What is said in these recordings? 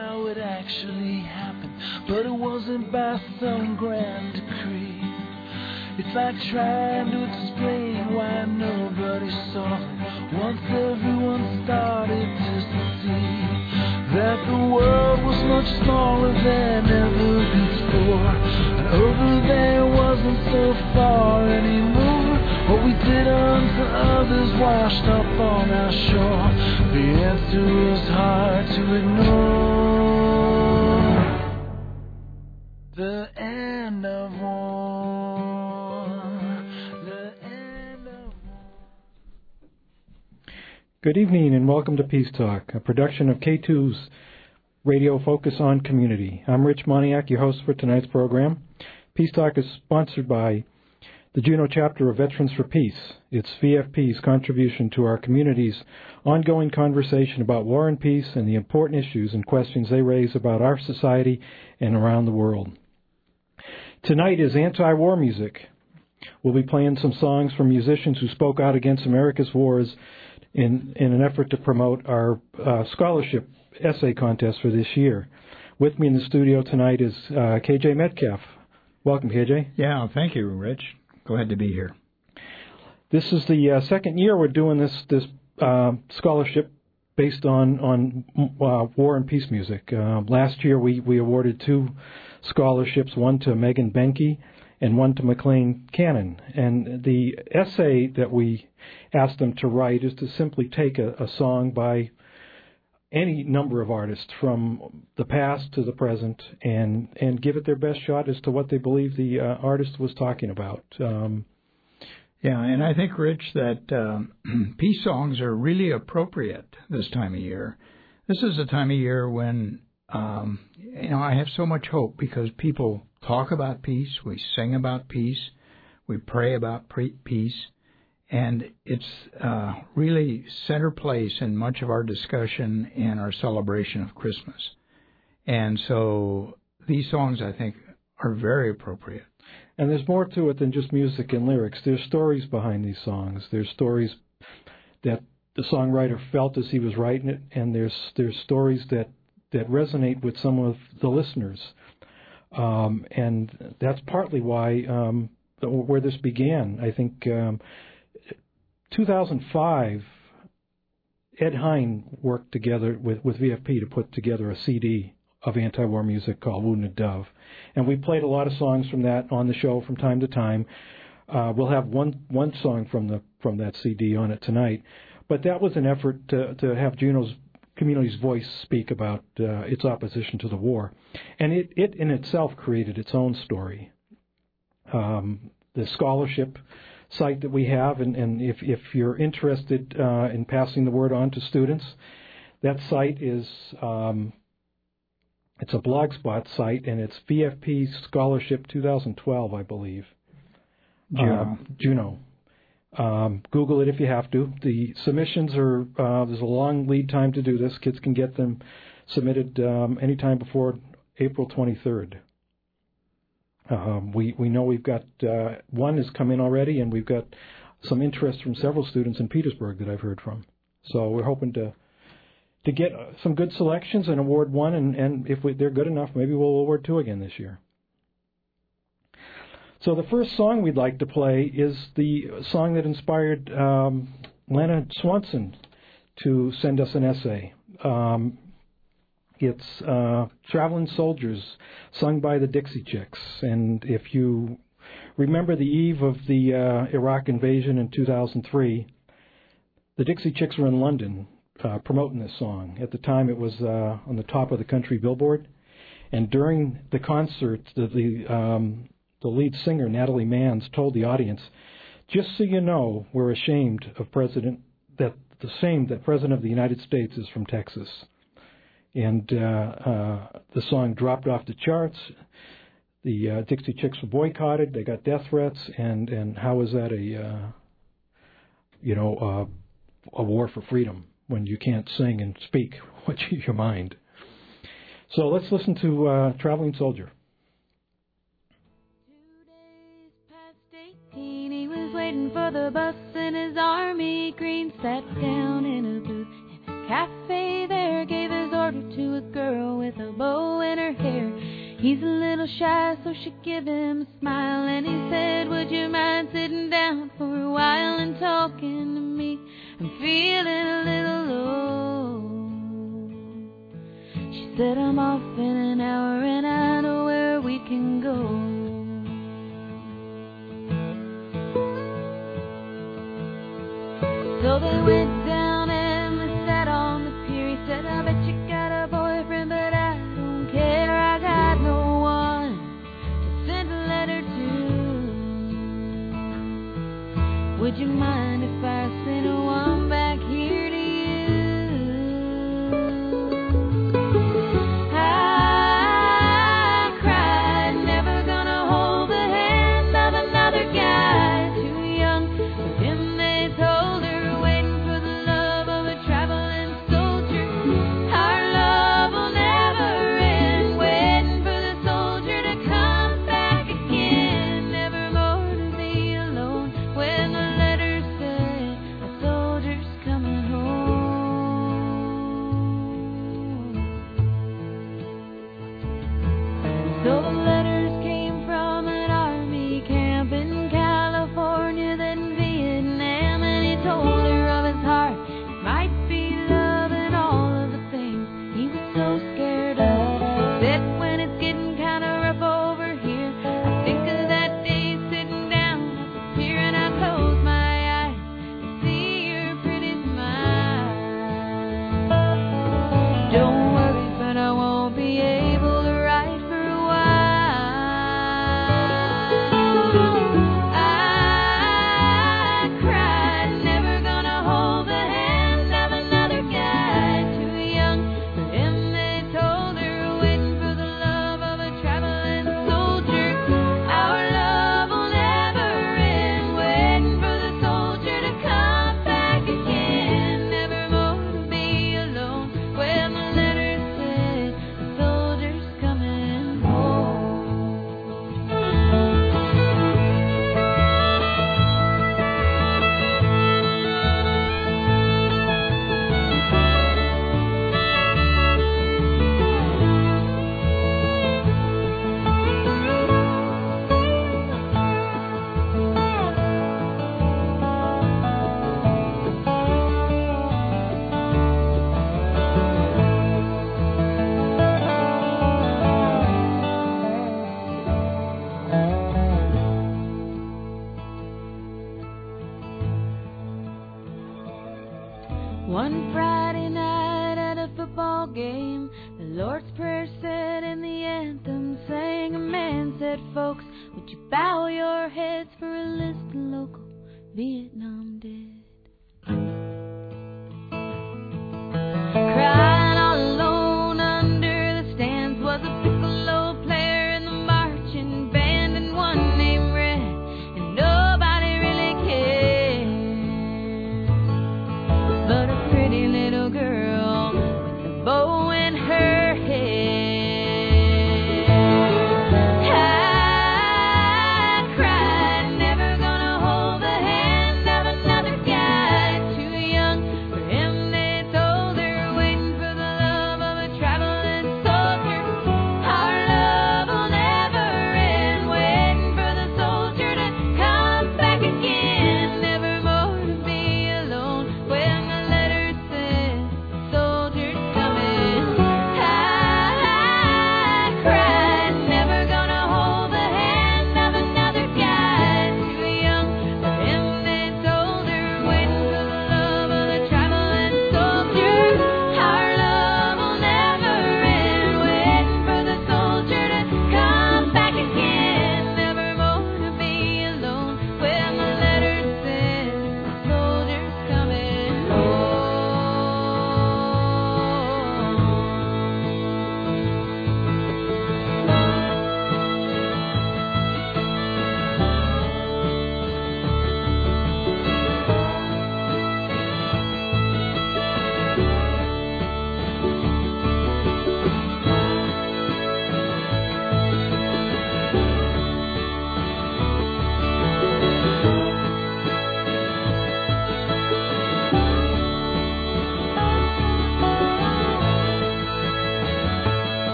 how it actually happened, but it wasn't by some grand decree. It's like trying to explain why nobody saw it once everyone started to see that the world was much smaller than ever before, and over there wasn't so far anymore. What we did unto others washed up on our shore. The answer was hard to ignore. The end of war. The end of war. Good evening and welcome to Peace Talk, a production of K2's Radio Focus on Community. I'm Rich Moniak, your host for tonight's program. Peace Talk is sponsored by the Juneau chapter of Veterans for Peace. It's VFP's contribution to our community's ongoing conversation about war and peace and the important issues and questions they raise about our society and around the world. Tonight is anti-war music. We'll be playing some songs from musicians who spoke out against America's wars in an effort to promote our scholarship essay contest for this year. With me in the studio tonight is KJ Metcalf. Welcome, KJ. Yeah, thank you, Rich. Glad to be here. This is the second year we're doing this scholarship based on war and peace music. Last year we awarded 2 scholarships, one to Megan Benke and one to McLean Cannon. And the essay that we asked them to write is to simply take a song by any number of artists from the past to the present and give it their best shot as to what they believe the artist was talking about. Yeah, and I think, Rich, that peace songs are really appropriate this time of year. This is a time of year when, I have so much hope because people talk about peace, we sing about peace, we pray about peace, and it's really center place in much of our discussion and our celebration of Christmas. And so these songs, I think, are very appropriate. And there's more to it than just music and lyrics. There's stories behind these songs. There's stories that the songwriter felt as he was writing it, and there's stories that resonate with some of the listeners. And that's partly why where this began. I think 2005, Ed Hine worked together with VFP to put together a CD of anti-war music called Wounded Dove. And we played a lot of songs from that on the show from time to time. We'll have one song from that CD on it tonight. But that was an effort to have Juneau's community's voice speak about its opposition to the war. And it in itself created its own story. The scholarship site that we have, and if you're interested in passing the word on to students, that site is it's a Blogspot site, and it's VFP Scholarship 2012, I believe. Juneau. Google it if you have to. The submissions are there's a long lead time to do this. Kids can get them submitted anytime before April 23rd. We know we've got one has come in already, and we've got some interest from several students in Petersburg that I've heard from. So we're hoping to get some good selections and award one, and if they're good enough, maybe we'll award 2 again this year. So the first song we'd like to play is the song that inspired Lana Swanson to send us an essay. It's Traveling Soldiers, sung by the Dixie Chicks. And if you remember the eve of the Iraq invasion in 2003, the Dixie Chicks were in London promoting this song. At the time, it was on the top of the country Billboard. And during the concert, the lead singer, Natalie Manns, told the audience, "Just so you know, we're ashamed of that President of the United States is from Texas." And the song dropped off the charts. The Dixie Chicks were boycotted. They got death threats. And how is that a war for freedom when you can't sing and speak what's in your mind? So let's listen to Traveling Soldier. 2 days past 18, he was waiting for the bus in his army green, sat down in a booth in a cafe there, gave his order to a girl with with a bow in her hair. He's a little shy, so she give him a smile, and he said, would you mind sitting down for a while and talking to me? I'm feeling a little low. She said, I'm off in an hour and I know where we can go. So they went down and they sat on the pier. He said, I bet you got a boyfriend, but I don't care. I got no one to send a letter to. Would you mind if I sent one back here to you? I cried, never gonna hold the hand of another guy too young for him. They told her, waiting for the love of a traveling soldier. Our love will never end, waiting for the soldier to come back again. Never more to be alone when the letter said a soldier's coming home. So the letters came from an army camp in California, then Vietnam, and he told her of his heart. It might be love and all of the things he was so scared of. Said when it's getting kind of rough over here, I think of that day sitting down at the pier, and I close my eyes to see your pretty smile. Don't worry, but I won't be able to write for a while. I cried, never gonna hold the hand of another guy too young for him. They told her, waiting for the love of a traveling soldier. Our love will never end, waiting for the soldier to come back again. Never more to be alone when the letter said the soldier's coming home. One Friday night at a football game, the Lord's Prayer said and the anthem sang. A man said, folks, would you bow your heads for a list of local Vietnam dead? Crying all alone under the stands was a piccolo player in the marching band, and one named Red, and nobody really cared. But a pretty little girl with a bow in her hair. I cried, never gonna hold the hand of another guy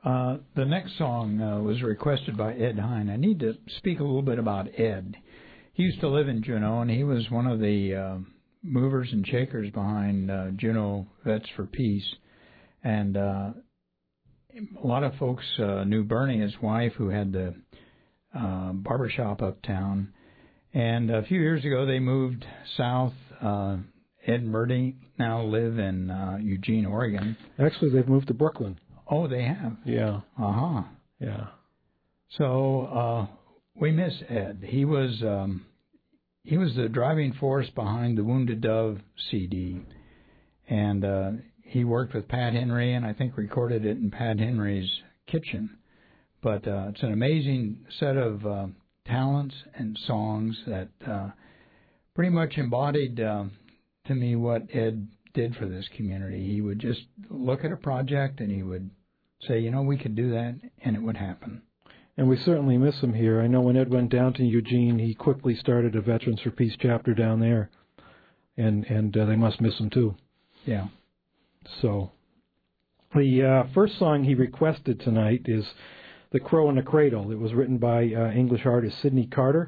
The next song was requested by Ed Hine. I need to speak a little bit about Ed. He used to live in Juneau, and he was one of the movers and shakers behind Juneau Vets for Peace. And a lot of folks knew Bernie, his wife, who had the barbershop uptown. And a few years ago, they moved south. Ed and Bernie now live in Eugene, Oregon. Actually, they've moved to Brooklyn. Oh, they have? Yeah. Uh-huh. Yeah. So we miss Ed. He was the driving force behind the Wounded Dove CD. And he worked with Pat Henry, and I think recorded it in Pat Henry's kitchen. But it's an amazing set of talents and songs that pretty much embodied to me what Ed did for this community. He would just look at a project and he would say, you know, we could do that, and it would happen. And we certainly miss him here. I know when Ed went down to Eugene, he quickly started a Veterans for Peace chapter down there, and they must miss him too. Yeah. So the first song he requested tonight is "The Crow in the Cradle." It was written by English artist Sidney Carter.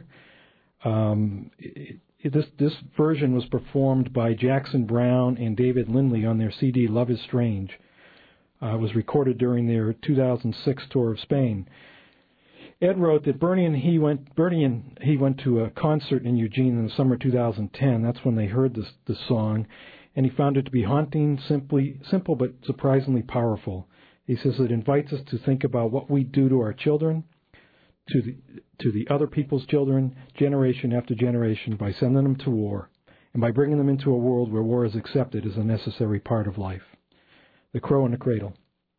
This version was performed by Jackson Browne and David Lindley on their CD "Love Is Strange." It was recorded during their 2006 tour of Spain. Ed wrote that Bernie and he went to a concert in Eugene in the summer 2010. That's when they heard this song, and he found it to be haunting, simple but surprisingly powerful. He says it invites us to think about what we do to our children, to the other people's children, generation after generation, by sending them to war, and by bringing them into a world where war is accepted as a necessary part of life. The Crow in the Cradle.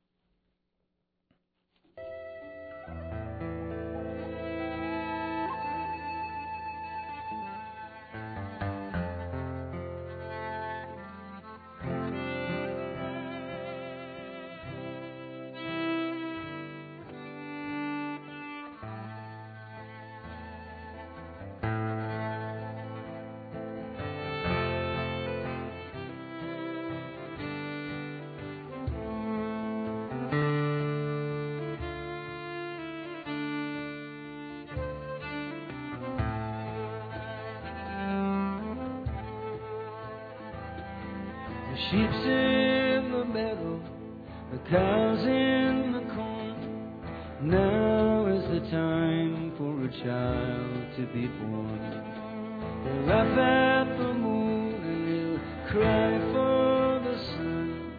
Sheep's in the meadow, the cows in the corn. Now is the time for a child to be born. They'll laugh at the moon and he'll cry for the sun.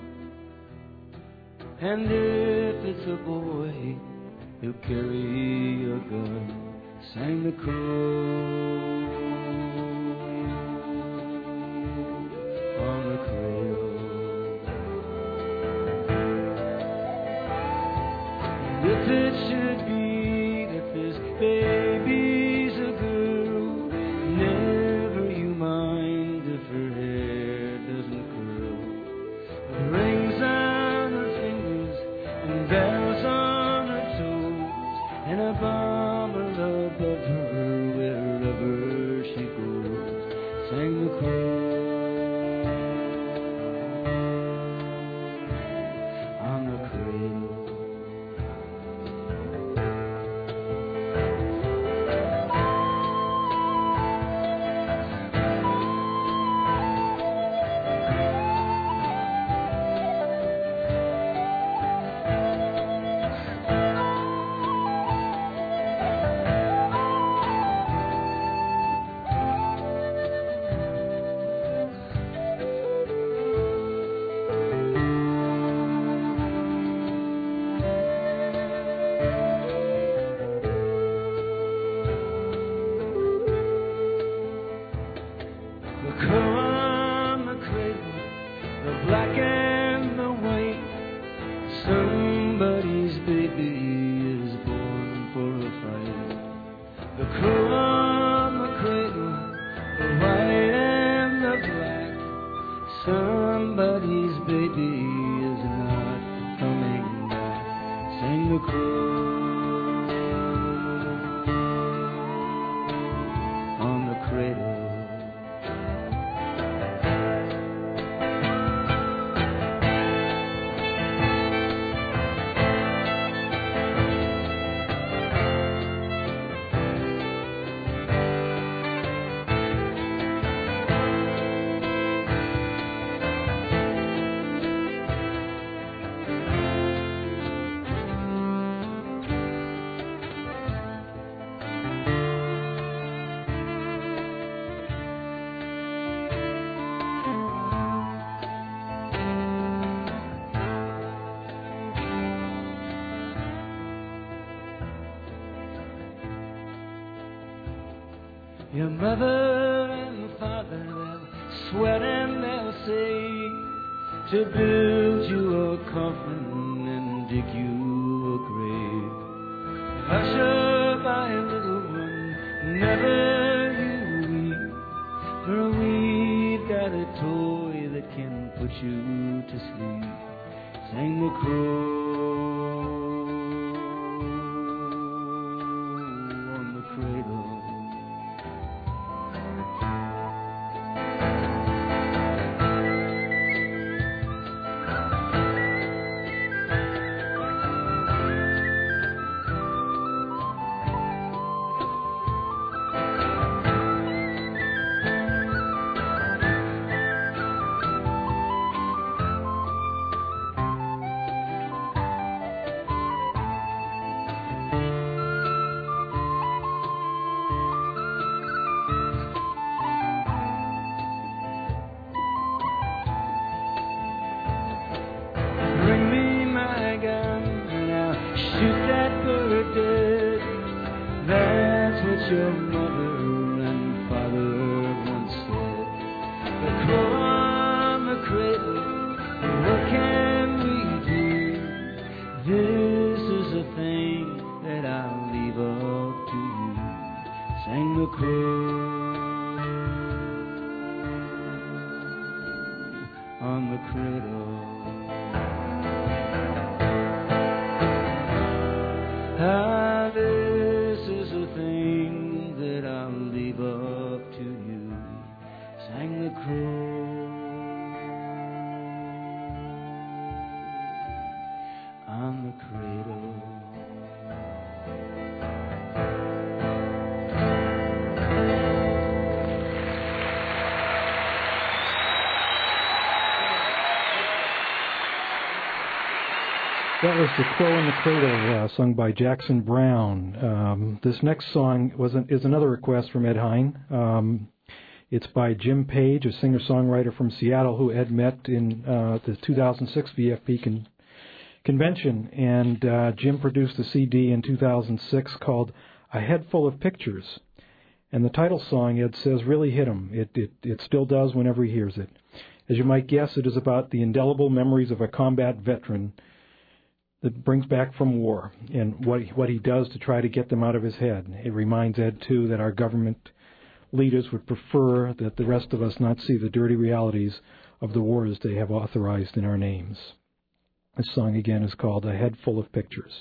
And if it's a boy, he'll carry a gun. Sang the crow on the cradle. If it should be that this baby's a girl, never you mind if her hair doesn't curl. With rings on her fingers and bells on her toes, and a bomber above her wherever she goes. Sang the crow on the cradle. Your mother and father, they'll sweat and they'll save to build you a coffin and dig you a grave. Hush up, my little one, never you weep, for we've got a toy that can put you to sleep. Sang the crow on the cradle. Your mother and father once said, the crow on the cradle, what can we do? This is a thing that I'll leave up to you. Sang the crow on the cradle. This is a thing that I'll leave up to you. Sang the crow on the cradle. That was The Crow in the Cradle, sung by Jackson Browne. This next song is another request from Ed Hine. It's by Jim Page, a singer-songwriter from Seattle who Ed met in the 2006 VFP convention. And Jim produced a CD in 2006 called A Head Full of Pictures. And the title song, Ed says, really hit him. It still does whenever he hears it. As you might guess, it is about the indelible memories of a combat veteran that brings back from war and what he does to try to get them out of his head. It reminds Ed, too, that our government leaders would prefer that the rest of us not see the dirty realities of the wars they have authorized in our names. This song, again, is called A Head Full of Pictures.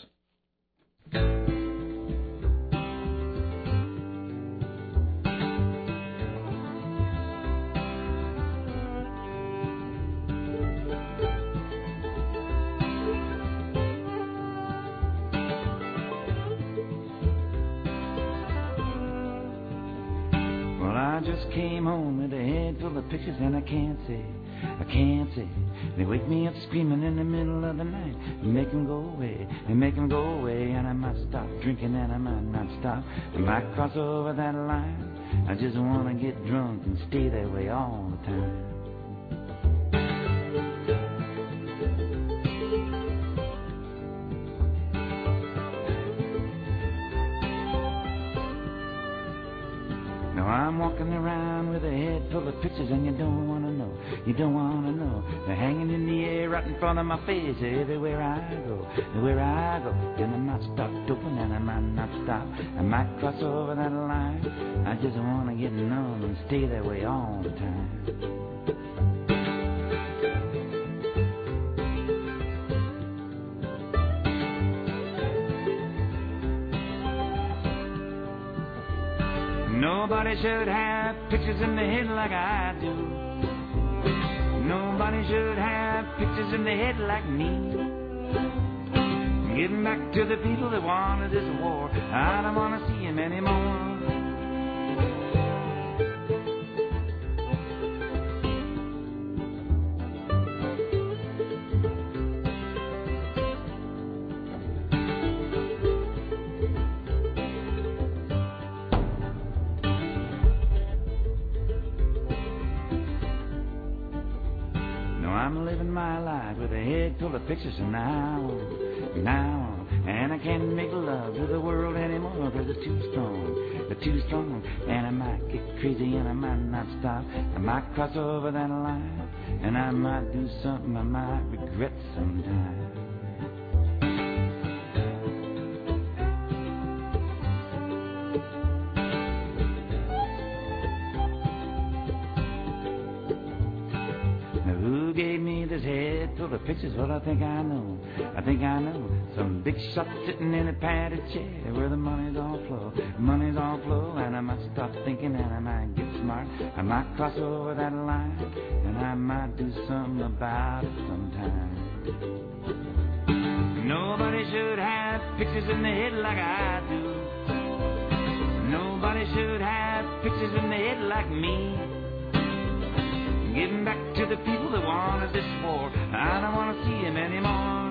I just came home with a head full of pictures and I can't say. They wake me up screaming in the middle of the night and make them go away, and I might stop drinking and I might not stop. I might cross over that line. I just want to get drunk and stay that way all the time. I'm walking around with a head full of pictures and you don't want to know. They're hanging in the air right in front of my face everywhere I go. Then I might stop doping and I might not stop. I might cross over that line. I just want to get numb and stay that way all the time. Nobody should have pictures in their head like I do. Nobody should have pictures in their head like me. Getting back to the people that wanted this war, I don't want to see them anymore. I'm living my life with a head full of pictures from now on. And I can't make love to the world anymore because it's too strong. too strong, and I might get crazy and I might not stop. I might cross over that line, and I might do something I might regret sometime. Gave me this head full of pictures. Well, I think I know some big shot sitting in a padded chair where the money's all flow, and I might stop thinking and I might get smart. I might cross over that line, and I might do something about it sometime. Nobody should have pictures in the head like I do. Nobody should have pictures in the head like me. Getting back to the people that wanted this war, I don't want to see them anymore.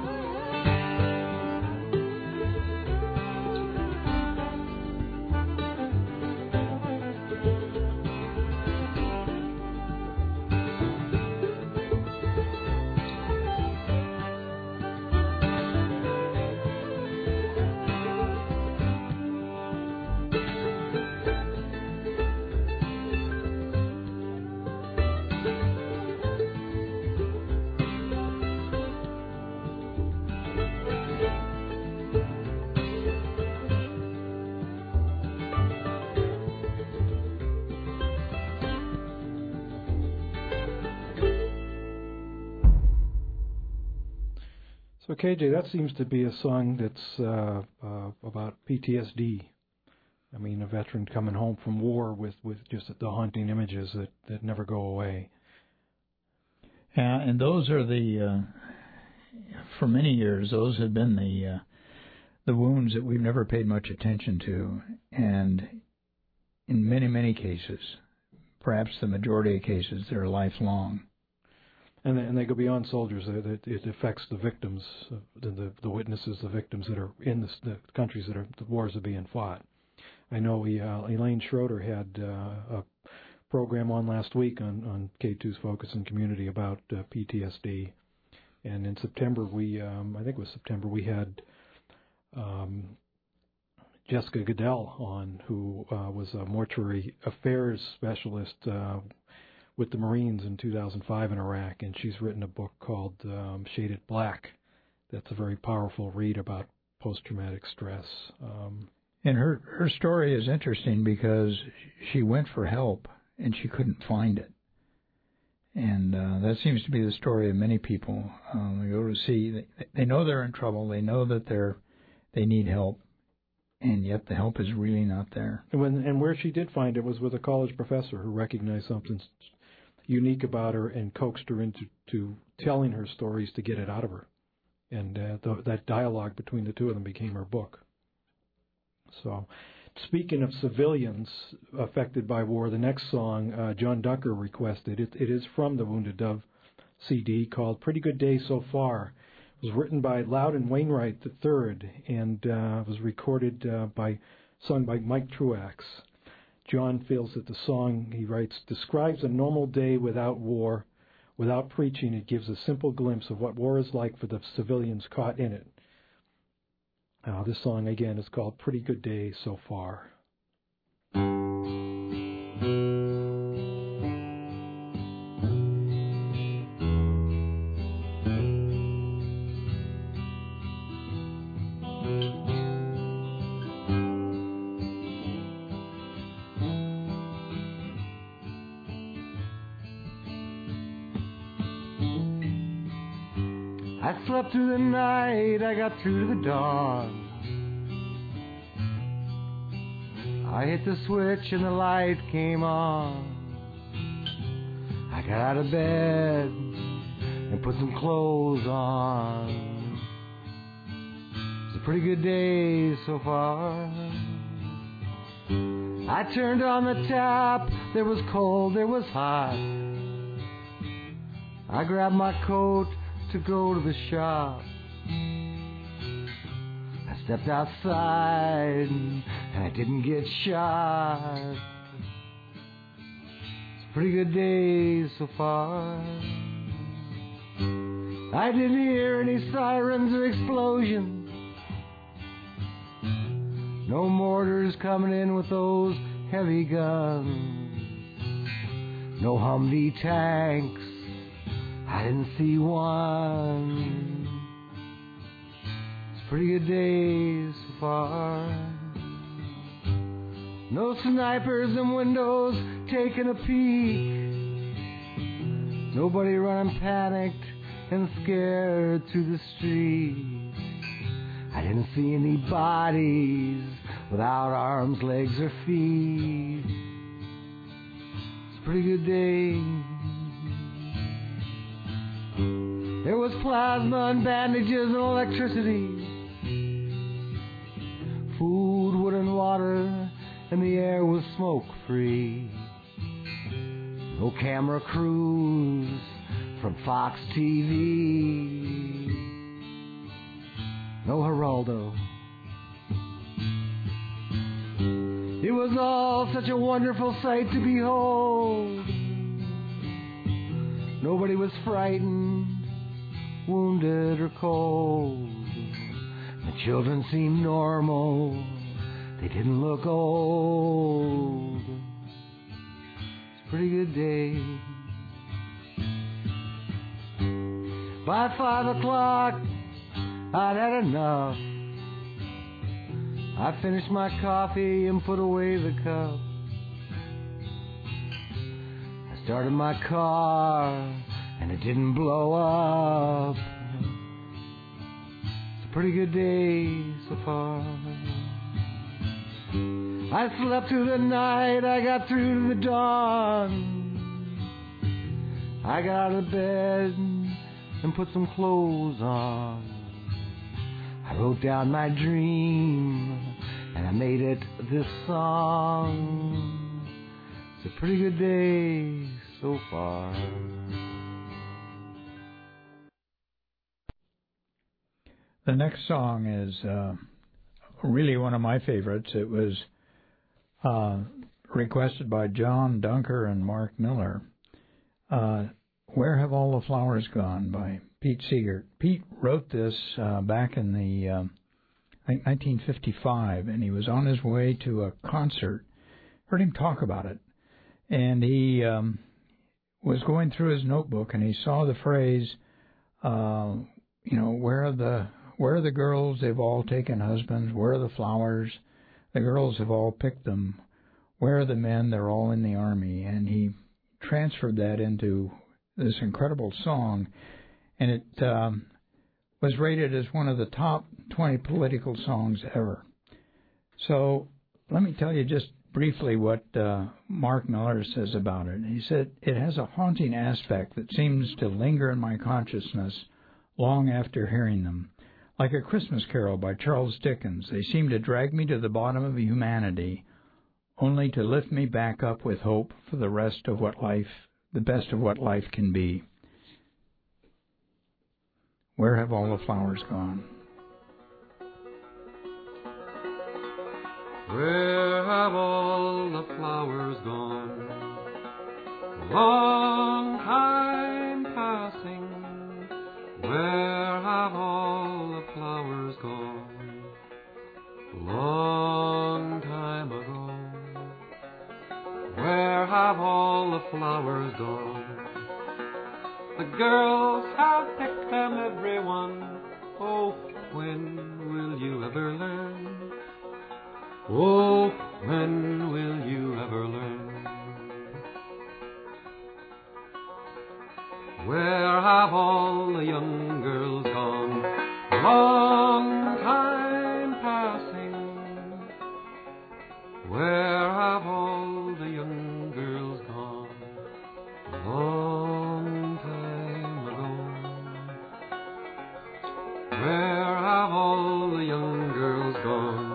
So KJ, that seems to be a song that's about PTSD. I mean, a veteran coming home from war with just the haunting images that never go away. And those are for many years, those have been the wounds that we've never paid much attention to. And in many, many cases, perhaps the majority of cases, they're lifelong. And they go beyond soldiers. It affects the victims, the witnesses, the victims that are in the countries that the wars are being fought. I know Elaine Schroeder had a program on last week on K2's Focus and Community about PTSD. And in September, I think it was September, we had Jessica Goodell on, who was a mortuary affairs specialist with the Marines in 2005 in Iraq, and she's written a book called Shaded Black. That's a very powerful read about post-traumatic stress. And her story is interesting because she went for help and she couldn't find it. And that seems to be the story of many people. They go to see, they know they're in trouble, they know that they need help, and yet the help is really not there. And where she did find it was with a college professor who recognized something unique about her and coaxed her into telling her stories to get it out of her. And that dialogue between the two of them became her book. So, speaking of civilians affected by war, the next song John Ducker requested, it is from the Wounded Dove CD called Pretty Good Day So Far. It was written by Loudon Wainwright III and was recorded sung by Mike Truax. John feels that the song, he writes, describes a normal day without war. Without preaching, it gives a simple glimpse of what war is like for the civilians caught in it. This song, again, is called Pretty Good Day So Far. I slept through the night, I got through to the dawn. I hit the switch and the light came on. I got out of bed and put some clothes on. It's a pretty good day so far. I turned on the tap, there was cold, there was hot. I grabbed my coat to go to the shop. I stepped outside and I didn't get shot. It's a pretty good day so far. I didn't hear any sirens or explosions. No mortars coming in with those heavy guns. No Humvee tanks, I didn't see one. It's a pretty good day so far. No snipers in windows taking a peek. Nobody running panicked and scared through the streets. I didn't see any bodies without arms, legs, or feet. It's a pretty good day. There was plasma and bandages and electricity, food, wood, and water, and the air was smoke-free. No camera crews from Fox TV. No Geraldo. It was all such a wonderful sight to behold. Nobody was frightened, wounded, or cold. The children seemed normal. They didn't look old. It's a pretty good day. By 5 o'clock, I'd had enough. I finished my coffee and put away the cup. I started my car and it didn't blow up. It's a pretty good day so far. I slept through the night, I got through to the dawn. I got out of bed and put some clothes on. I wrote down my dream and I made it this song. It's a pretty good day so far. The next song is really one of my favorites. It was requested by John Dunker and Mark Miller. Where Have All the Flowers Gone by Pete Seeger. Pete wrote this back in the, I think, 1955, and he was on his way to a concert. Heard him talk about it. And he was going through his notebook, and he saw the phrase, where are the girls? They've all taken husbands. Where are the flowers? The girls have all picked them. Where are the men? They're all in the army. And he transferred that into this incredible song, and it was rated as one of the top 20 political songs ever. So let me tell you just briefly what Mark Miller says about it. He said, "It has a haunting aspect that seems to linger in my consciousness long after hearing them. Like a Christmas Carol by Charles Dickens, they seem to drag me to the bottom of humanity, only to lift me back up with hope for the best of what life can be." Where have all the flowers gone? Where have all the flowers gone? A long time passing. Where have all the flowers gone? A long time ago. Where have all the flowers gone? The girls have picked them, everyone. Oh, when will you ever learn? Oh, when will you ever learn? Where have all the young girls gone? Long time passing. Where have all the young girls gone? Long time ago. Where have all the young girls gone?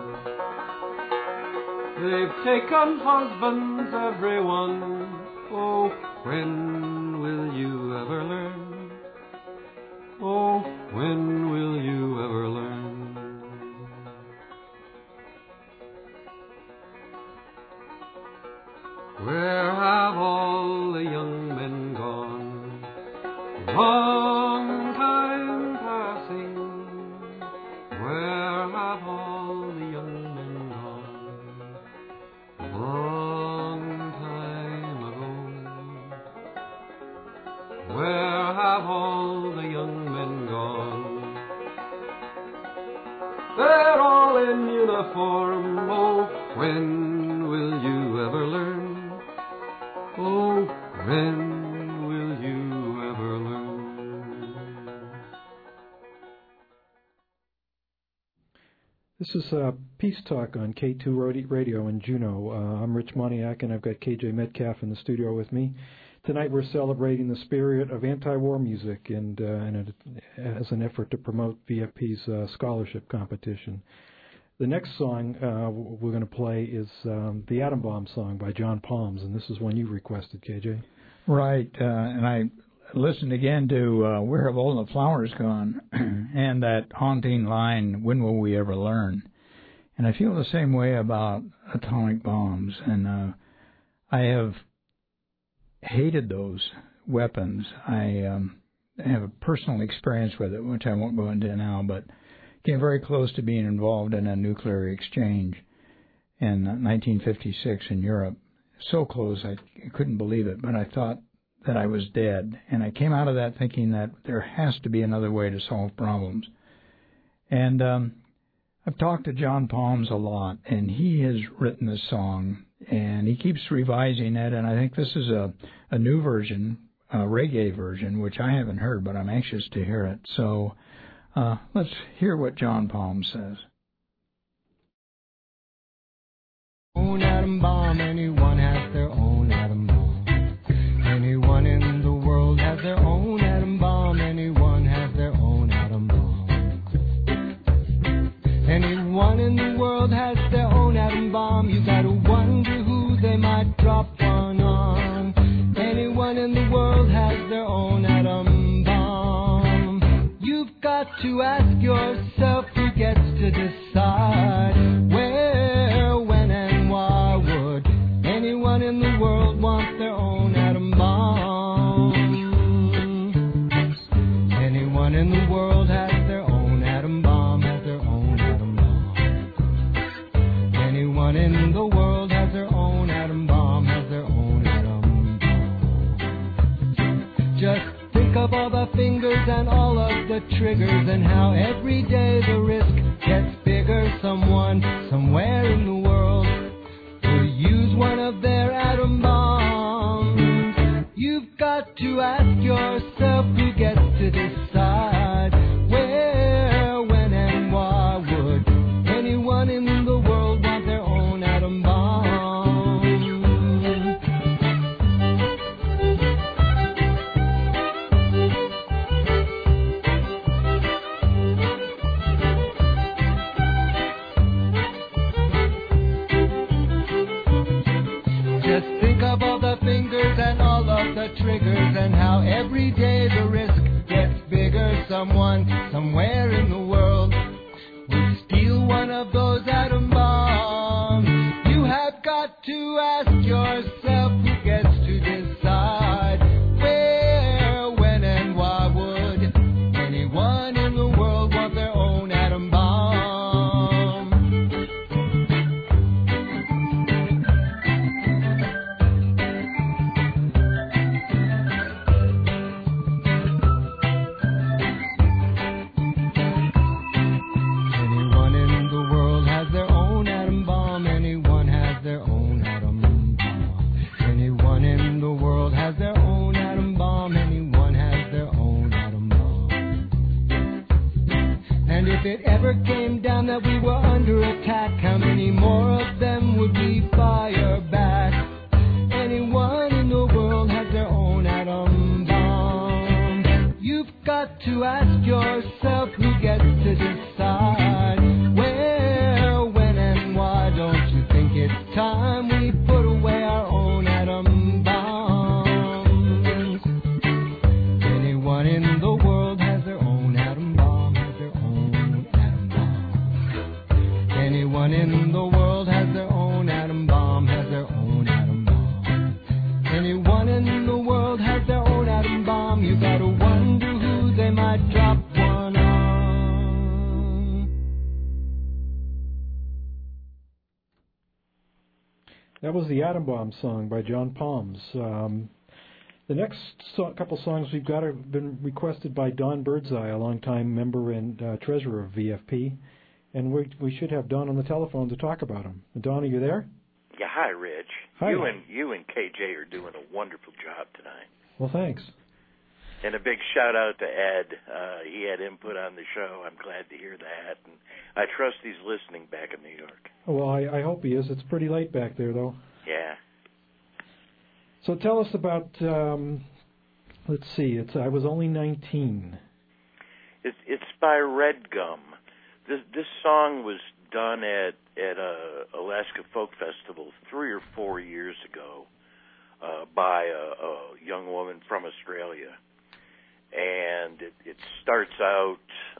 They've taken husbands, everyone. Oh, when will you ever learn? Oh, when will you ever learn? Where have all the young men gone? Long time passing. Where have all the young men gone? when will you ever learn? Oh, when will you ever learn? This is Peace Talk on K2 Radio in Juneau. I'm Rich Moniak, and I've got KJ Metcalf in the studio with me. Tonight we're celebrating the spirit of anti-war music and as an effort to promote VFP's scholarship competition. The next song we're going to play is the Atom Bomb song by John Palms, and this is one you requested, KJ. Right, and I listened again to Where Have All the Flowers Gone and that haunting line, when will we ever learn? And I feel the same way about atomic bombs, and I have hated those weapons. I have a personal experience with it, which I won't go into now, but came very close to being involved in a nuclear exchange in 1956 in Europe. So close, I couldn't believe it, but I thought that I was dead. And I came out of that thinking that there has to be another way to solve problems. And I've talked to John Palms a lot, and he has written this song, and he keeps revising it, and I think this is a new version, a reggae version, which I haven't heard, but I'm anxious to hear it. So let's hear what John Palms says. Own atom bomb, anyone has their own atom bomb. Anyone in the world has their own atom bomb. Anyone has their own atom bomb. Anyone in the world has their own atom bomb. You gotta wonder who they might drop one on. Anyone in the world has their own atom bomb. You've got to ask yourself who gets to decide where, when, and why would anyone in the world want their own atom bomb. Anyone in the world has their own atom bomb, has their own atom bomb. Anyone in the world has their own atom bomb, has their own atom bomb. Just think of all the fingers and all of the triggers and how every day the risk gets bigger. Someone, somewhere in the world will use one of their atom bombs. You've got to ask yourself who gets to decide where, when, and why would anyone in the world want their own atom bomb. Just think of all the fingers and all of the triggers and how every day the risk gets bigger. Someone, somewhere in the world will steal one of those atom bombs. You have got to ask yourself who gets to decide where, when, and why would anyone in the world want their own atom bomb. Anyone in the world has their own atom bomb. Anyone has their own atom bomb. Anyone in the world has their own atom bomb. Anyone has their own atom bomb. And if it ever came down that we were under attack, how many more of them would we fire back? Anyone in the world has their own atom bomb. You've got to ask yourself who gets to decide where, when, and why. Don't you think it's time we put away our own atom bombs? Anyone in the world has their own atom bomb, has their own atom bomb. Anyone in the world has their own atom bomb, has their own atom bomb. Anyone in the world has their own atom bomb. You gotta wonder who they might drop one on. That was the Atom Bomb song by John Palms. The next couple songs we've got have been requested by Don Birdseye, a longtime member and treasurer of VFP. and we should have Don on the telephone to talk about him. Don, are you there? Yeah, hi, Rich. Hi. You and KJ are doing a wonderful job tonight. Well, thanks. And a big shout out to Ed. He had input on the show. I'm glad to hear that. And I trust he's listening back in New York. Well, I hope he is. It's pretty late back there, though. Yeah. So tell us about, let's see, I Was Only 19. It's by Red Gum. This song was done at Alaska Folk Festival 3 or 4 years ago by a young woman from Australia. And it starts out,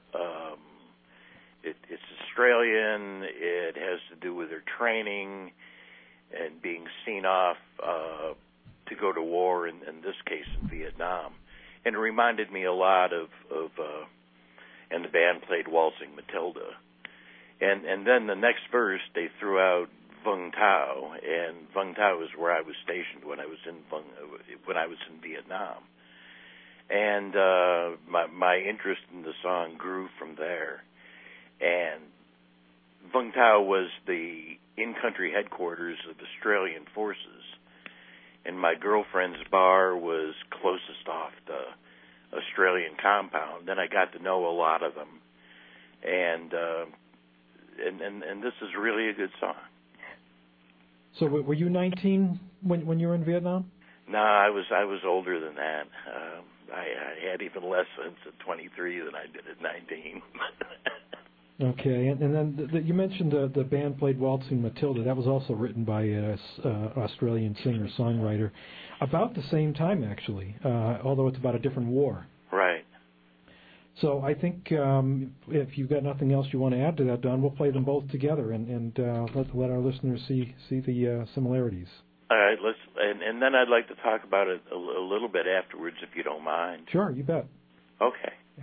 it's Australian. It has to do with her training and being seen off to go to war, in this case in Vietnam. And it reminded me a lot of and the band played Waltzing Matilda. And then the next verse, they threw out Vung Tau, and Vung Tau is where I was stationed when I was in Vietnam. And my interest in the song grew from there. And Vung Tau was the in-country headquarters of Australian forces, and my girlfriend's bar was closest off the Australian compound. Then I got to know a lot of them, and this is really a good song. So were you 19 when you were in Vietnam? No, I was older than that. I had even less sense at 23 than I did at 19. Okay, and then you mentioned the band played Waltzing Matilda. That was also written by an Australian singer-songwriter about the same time, actually, although it's about a different war. Right. So I think if you've got nothing else you want to add to that, Don, we'll play them both together and let our listeners see the similarities. All right, and then I'd like to talk about it a little bit afterwards, if you don't mind. Sure, you bet. Okay. Yeah.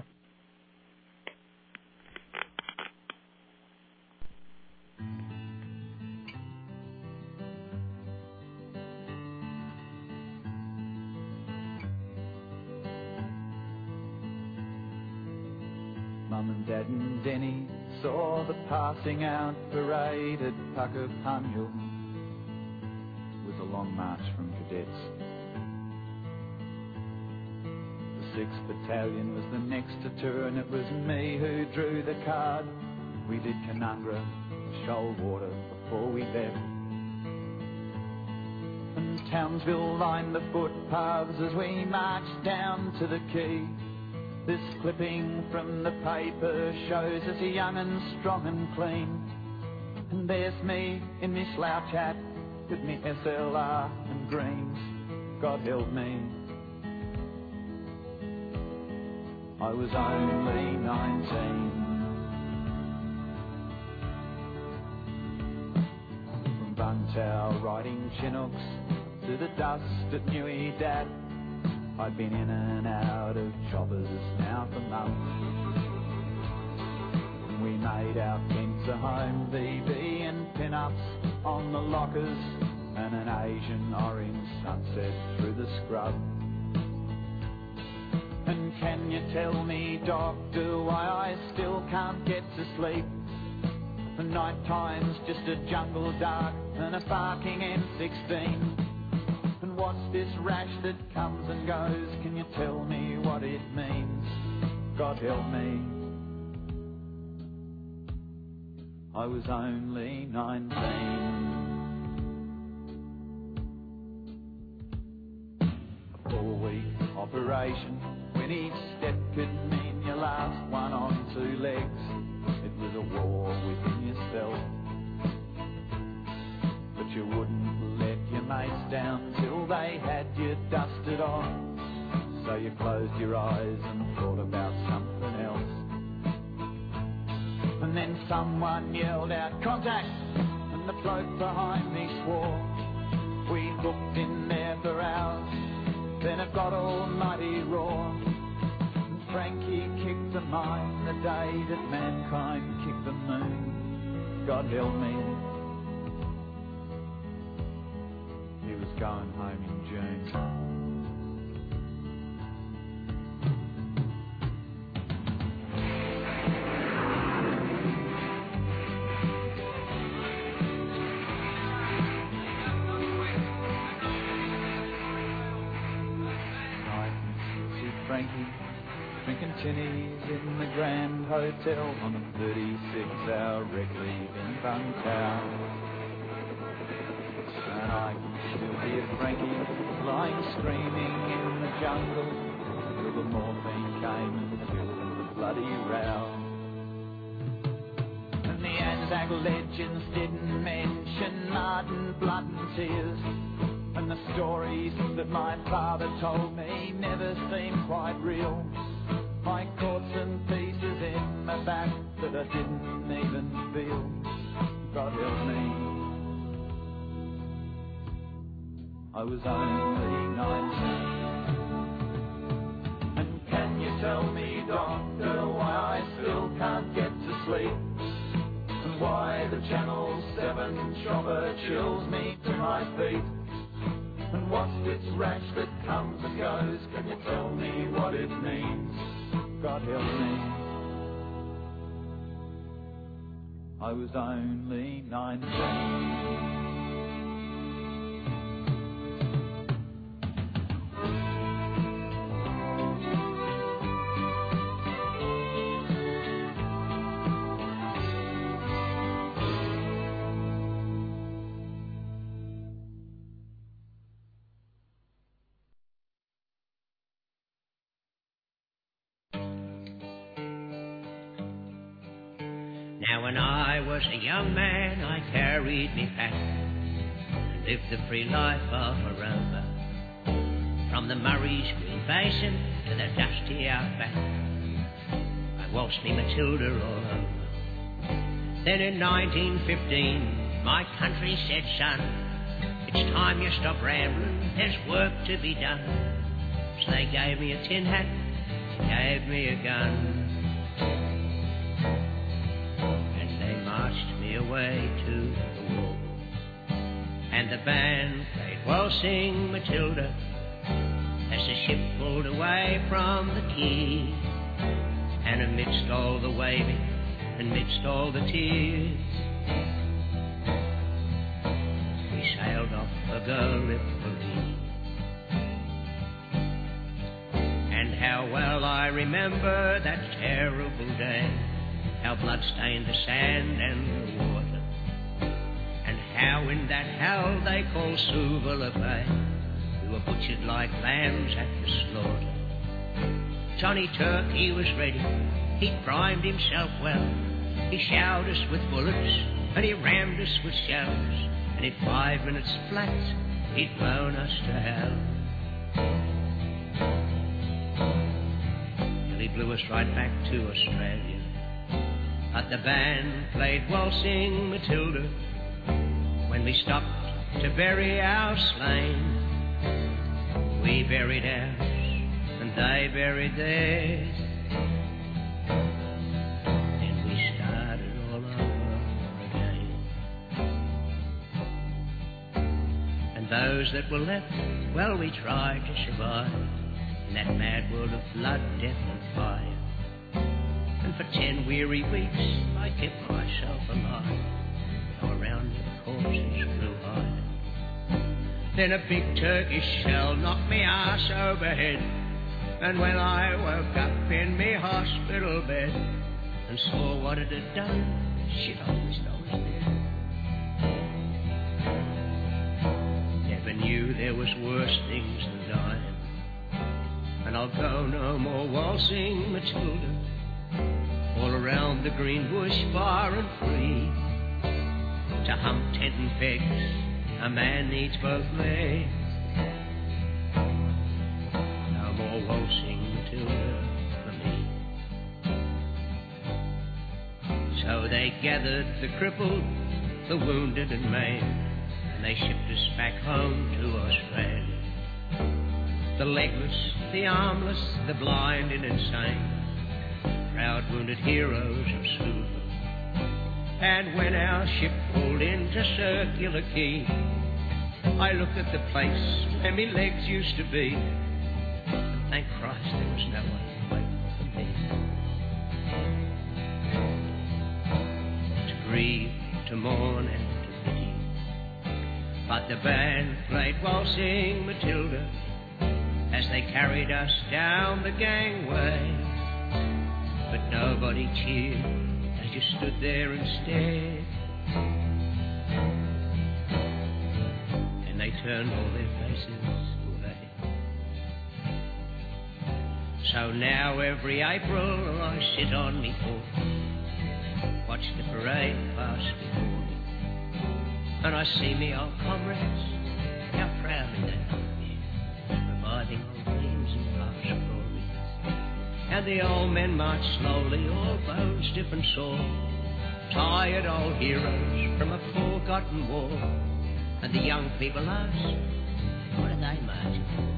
Mum and Dad and Denny saw the passing out parade at Puckapunyal. It was a long march from cadets. The 6th Battalion was the next to turn. It was me who drew the card. We did Canungra, Shoalwater before we left. And Townsville lined the footpaths as we marched down to the quay. This clipping from the paper shows us young and strong and clean. And there's me in me slouch hat with me SLR and greens. God help me, I was only 19. From Vung Tau riding Chinooks to the dust at Newey Dad, I'd been in and out of choppers now for months. And we made our tents a home VB and pin-ups on the lockers and an Asian orange sunset through the scrub. And can you tell me, doctor, why I still can't get to sleep? The night time's just a jungle dark and a barking M16. What's this rash that comes and goes? Can you tell me what it means? God help me, I was only 19. A 4-week operation, when each step could mean your last one on 2 legs. It was a war within yourself, but you wouldn't let your mates down till they had you dusted off. So you closed your eyes and thought about something else. And then someone yelled out, "Contact!" and the bloke behind me swore. We looked in there for hours, then a God Almighty roar. And Frankie kicked the mine the day that mankind kicked the moon. God help me, he was going home in June. Frankie, drinking tinnies in the Grand Hotel on a 36-hour wreck leaving Buntown. And I can still hear Frankie lying screaming in the jungle till the morphine came and killed the bloody row. And the Anzac legends didn't mention mud and blood and tears, and the stories that my father told me never seemed quite real. I caught some pieces in my back that I didn't even feel. God help me, I was only 19. And can you tell me, doctor, why I still can't get to sleep? And why the Channel 7 chopper chills me to my feet? And what's this rash that comes and goes? Can you tell me what it means? God help me, I was only 19. Now when I was a young man, I carried me pack and lived the free life of a rover, from the Murray's green basin to the dusty outback. I waltzed me Matilda all over. Then in 1915, my country said, son, it's time you stop rambling, there's work to be done. So they gave me a tin hat, gave me a gun, marched me away to the war. And the band played Waltzing Matilda as the ship pulled away from the quay. And amidst all the waving, amidst all the tears, we sailed off for Gallipoli. And how well I remember that terrible day, how blood-stained the sand and the water, and how in that hell they call Suvla Bay we were butchered like lambs at the slaughter. Johnny Turk, he was ready, he'd primed himself well, he showered us with bullets and he rammed us with shells, and in 5 minutes flat he'd blown us to hell. Till he blew us right back to Australia. But the band played Waltzing Matilda when we stopped to bury our slain. We buried ours and they buried theirs. Then we started all over again. And those that were left, well, we tried to survive in that mad world of blood, death and fire. And for 10 weary weeks I kept myself alive, though around me the corpses flew high. Then a big Turkish shell knocked me arse overhead, and when I woke up in me hospital bed and saw what it had done, shit, I wished I was dead. Never knew there was worse things than dying, and I'll go no more waltzing Matilda. All around the green bush, far and free. To hump tent and pegs, a man needs both legs. No more waltzing Matilda for me. So they gathered the crippled, the wounded and maimed, and they shipped us back home to Australia. The legless, the armless, the blind and insane, proud wounded heroes of Suvla. And when our ship pulled into Circular Quay, I looked at the place where me legs used to be, and thank Christ there was no one waiting for me. To grieve, to mourn and to pity. But the band played Waltzing Matilda as they carried us down the gangway. But nobody cheered, they just stood there and stared. And they turned all their faces away. So now every April I sit on me porch, watch the parade pass before me, and I see me old comrades, how proudly they are, reviving old dreams and past glories. And the old men march slowly, all bones stiff and sore, tired old heroes from a forgotten war. And the young people ask, what are they marching for?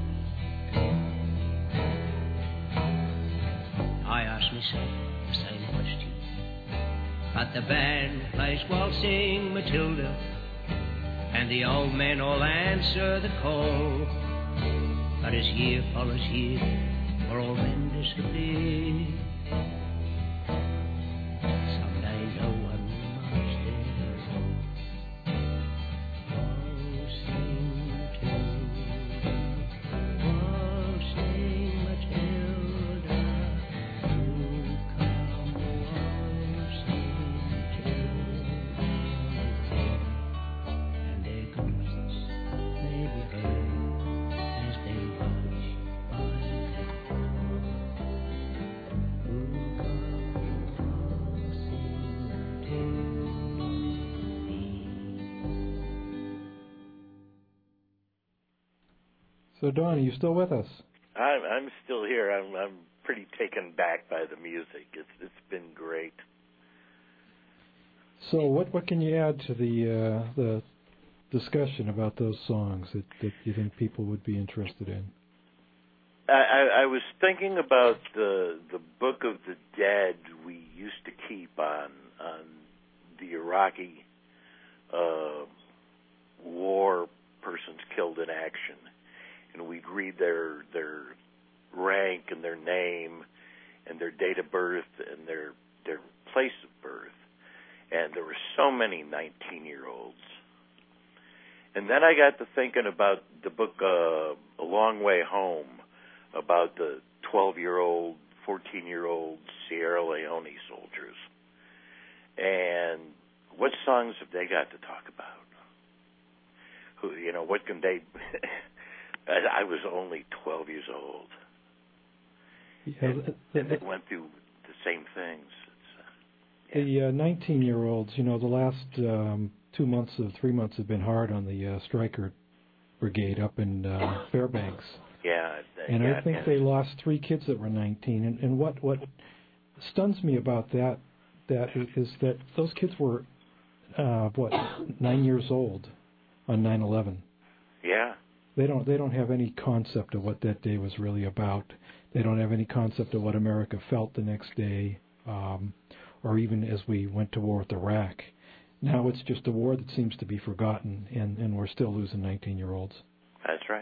I ask myself the same question, but the band plays Waltzing Matilda, and the old men all answer the call. But as year follows year, for all men disappear, someday no one will march there at all. Waltzing Matilda, Waltzing Matilda, you come waltzing Matilda. And their ghosts may be heard as they march by the door. Who comes waltzing So, Don, are you still with us? I'm still here. I'm pretty taken back by the music. It's been great. So, what can you add to the discussion about those songs that you think people would be interested in? I was thinking about the Book of the Dead we used to keep on the Iraqi war persons killed in action, and we'd read their rank and their name and their date of birth and their place of birth, and there were so many 19-year-olds. And then I got to thinking about the book A Long Way Home, about the 12-year-old, 14-year-old Sierra Leone soldiers. And what songs have they got to talk about? Who, what can they... I was only 12 years old. Yeah, and they went through the same things. The 19-year-olds, the last 3 months have been hard on the Stryker Brigade up in Fairbanks. Yeah. And I think they lost 3 kids that were 19. And what stuns me about that is that those kids were, 9 years old on 9/11. Yeah. They don't have any concept of what that day was really about. They don't have any concept of what America felt the next day, or even as we went to war with Iraq. Now it's just a war that seems to be forgotten, and we're still losing 19-year-olds. That's right.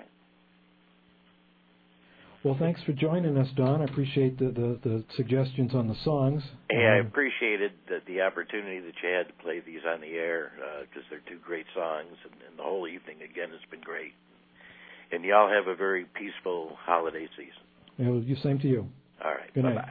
Well, thanks for joining us, Don. I appreciate the suggestions on the songs. Hey, I appreciated the opportunity that you had to play these on the air, because they're 2 great songs, and the whole evening, again, has been great. And y'all have a very peaceful holiday season. You same to you. All right. Good night. Bye-bye.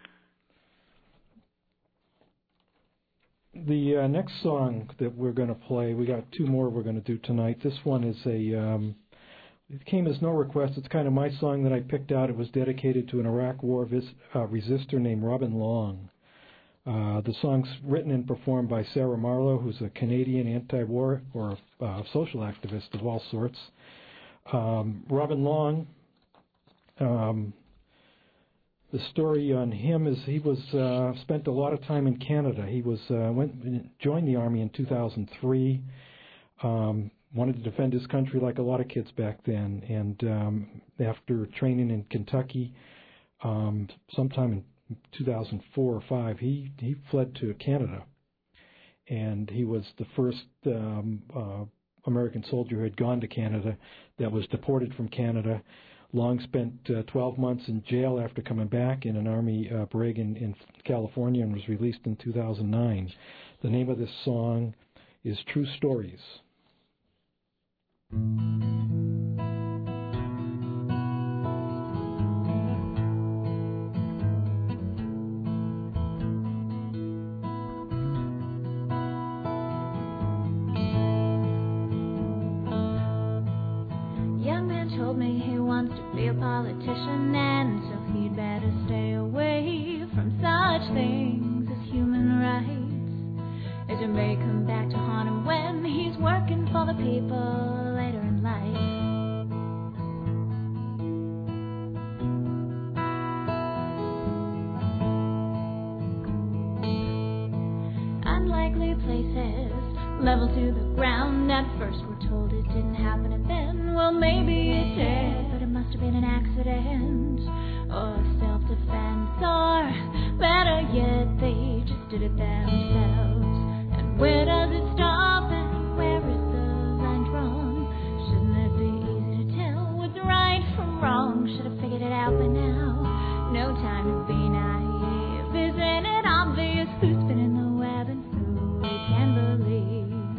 The next song that we're going to play, we got 2 more we're going to do tonight. This one is it came as no request. It's kind of my song that I picked out. It was dedicated to an Iraq War resistor named Robin Long. The song's written and performed by Sarah Marlowe, who's a Canadian anti-war or social activist of all sorts. Robin Long, the story on him is he was spent a lot of time in Canada. He was joined the Army in 2003, wanted to defend his country like a lot of kids back then, and after training in Kentucky, sometime in 2004 or 5, he fled to Canada, and he was the first American soldier who had gone to Canada that was deported from Canada. Long spent 12 months in jail after coming back in an Army brig in California and was released in 2009. The name of this song is True Stories. politician, and so he'd better stay away from such things as human rights. As it may come back to haunt him when he's working for the people later in life. Unlikely places, level to the ground. At first we're told it didn't happen, and then, well, maybe it did, but it must have been an accident or self-defense, or better yet, they just did it themselves. And where does it stop, and where is the line drawn? Shouldn't it be easy to tell what's right from wrong? Should have figured it out by now. No time to be naive. Isn't it obvious who's spinning the web and who we can believe?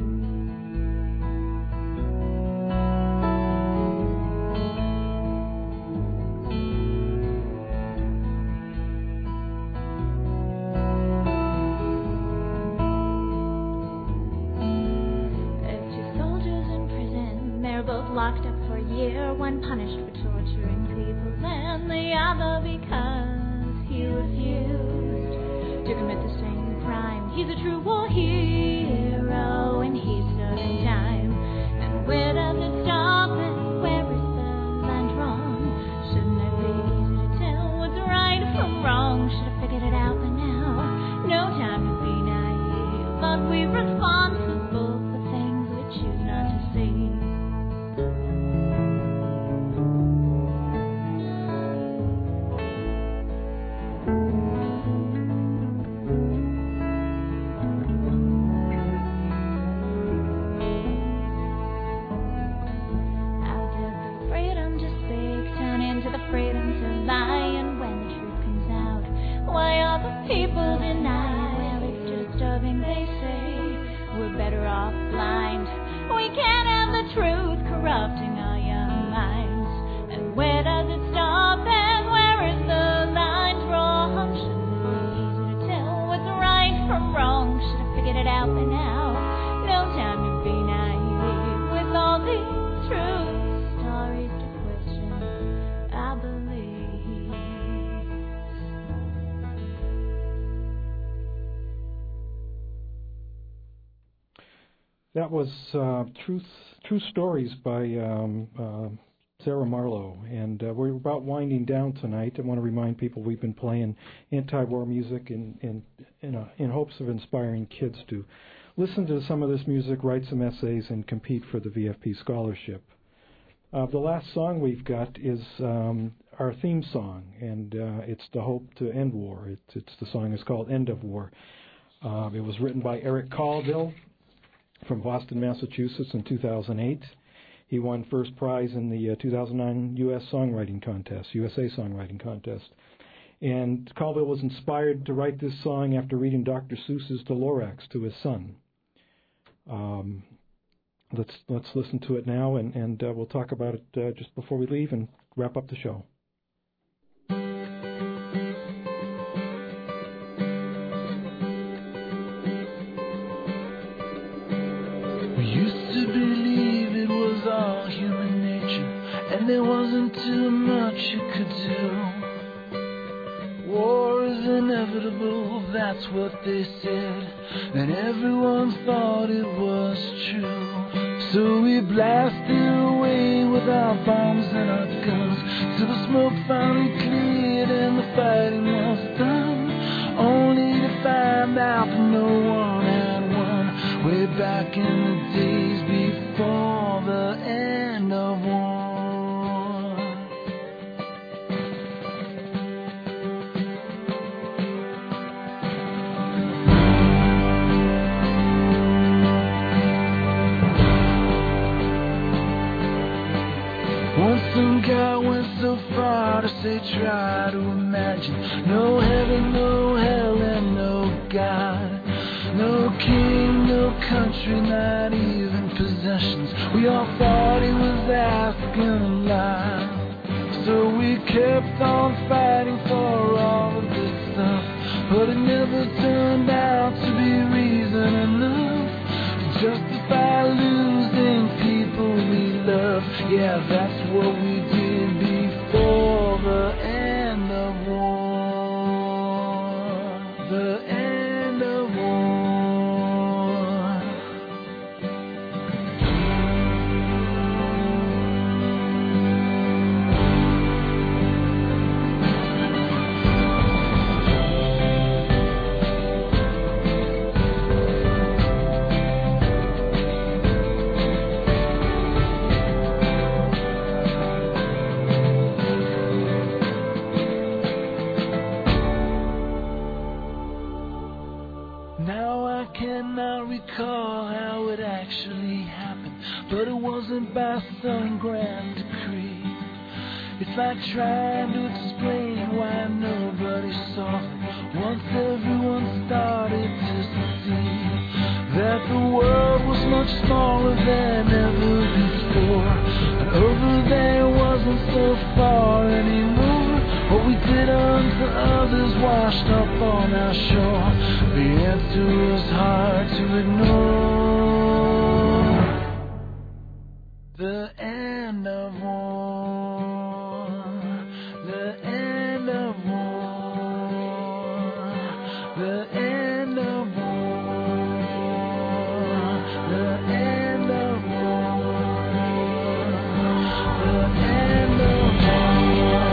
Locked up for a year, one punished for torturing people, and the other because he refused to commit the same crime. He's a true war hero, and he's serving time. And where does it stop, and where is the line drawn? Shouldn't it be easy to tell what's right from wrong? Should have figured it out by now. No time to be naive, but we're responsible for things we choose not to see. People deny, well, it's disturbing, they say. We're better off blind. We can't have the truth corrupting our young minds. And where does it stop, and where is the line drawn? Shouldn't it be easy to tell what's right from wrong? Should have figured it out by now. No time to be naive with all these truth stories to question, I believe. That was True Stories by Sarah Marlowe, and we're about winding down tonight. I want to remind people we've been playing anti-war music in hopes of inspiring kids to listen to some of this music, write some essays, and compete for the VFP scholarship. The last song we've got is our theme song, and it's The Hope to End War. The song is called End of War. It was written by Eric Colville from Boston, Massachusetts in 2008. He won first prize in the 2009 USA Songwriting Contest. And Colville was inspired to write this song after reading Dr. Seuss's The Lorax to his son. Let's listen to it now, and we'll talk about it just before we leave and wrap up the show. And there wasn't too much you could do. War is inevitable, that's what they said, and everyone thought it was true. So we blasted away with our bombs and our guns, till the smoke finally cleared and the fighting was done, only to find out that no one had won, way back in the days before the end of war. Some guy went so far to say try to imagine no heaven, no hell, and no God, no king, no country, not even possessions. We all thought he was asking a lot, so we kept on fighting for all of this stuff, but it never turned out to be reason enough to justify losing people we love. Yeah, that's what we did before the but it wasn't by some grand decree. It's like trying to explain why nobody saw it once everyone started to see that the world was much smaller than ever before, and over there wasn't so far anymore. What we did unto others washed up on our shore. The answer was hard to ignore. The end of war. The end of war. The end of war. The end of war. The end of war.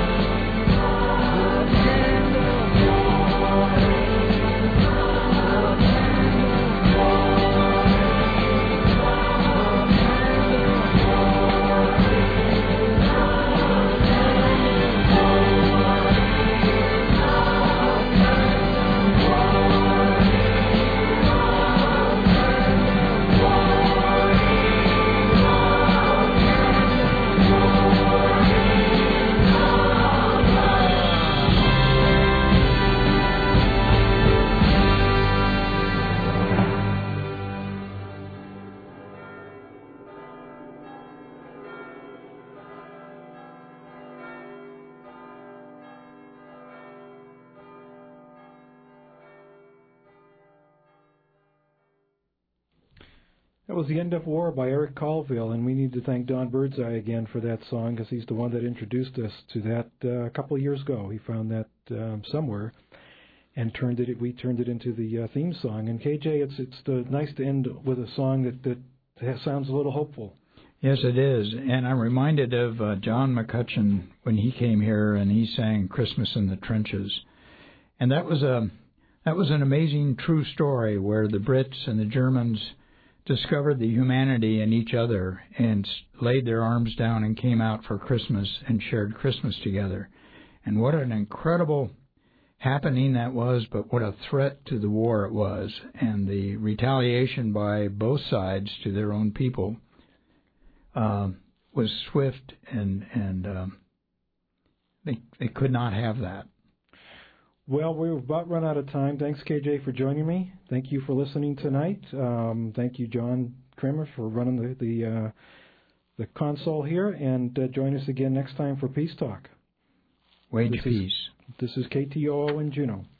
That was The End of War by Eric Colville, and we need to thank Don Birdseye again for that song, because he's the one that introduced us to that a couple of years ago. He found that somewhere and we turned it into the theme song. And KJ, it's nice to end with a song that sounds a little hopeful. Yes, it is. And I'm reminded of John McCutcheon when he came here and he sang Christmas in the Trenches. And that was an amazing true story where the Brits and the Germans discovered the humanity in each other and laid their arms down and came out for Christmas and shared Christmas together. And what an incredible happening that was, but what a threat to the war it was. And the retaliation by both sides to their own people was swift, and they could not have that. Well, we've about run out of time. Thanks, KJ, for joining me. Thank you for listening tonight. Thank you, John Kramer, for running the console here. And join us again next time for Peace Talk. Wage peace. This is KTOO in Juneau.